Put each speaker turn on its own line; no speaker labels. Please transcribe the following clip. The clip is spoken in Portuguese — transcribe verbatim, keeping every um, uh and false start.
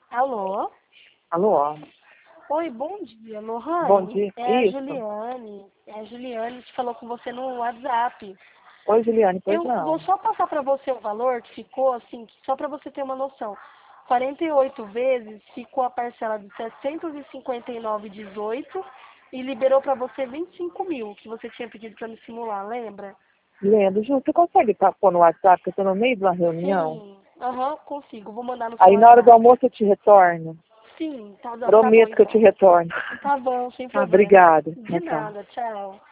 Alô?
Alô?
Oi, bom dia, Lohane.
Bom dia.
É a
Isso.
Juliane. É a Juliane que falou com você no WhatsApp.
Oi, Juliane, pois
Eu
não.
vou só passar para você o valor que ficou, assim, só para você ter uma noção. quarenta e oito vezes ficou a parcela de setecentos e cinquenta e nove vírgula dezoito e liberou para você vinte e cinco mil, que você tinha pedido para me simular, lembra?
Lendo, Ju, você consegue tá, pôr no WhatsApp, que eu tô no meio de uma reunião?
Sim. Aham, consigo. Vou mandar no seu
Aí na hora do
WhatsApp.
almoço eu te retorno.
Sim, tá, tá bom
Prometo que eu te
então.
retorno.
Tá bom, sem
Ah,
problema.
obrigada.
De
Tchau, tchau.
nada, tchau.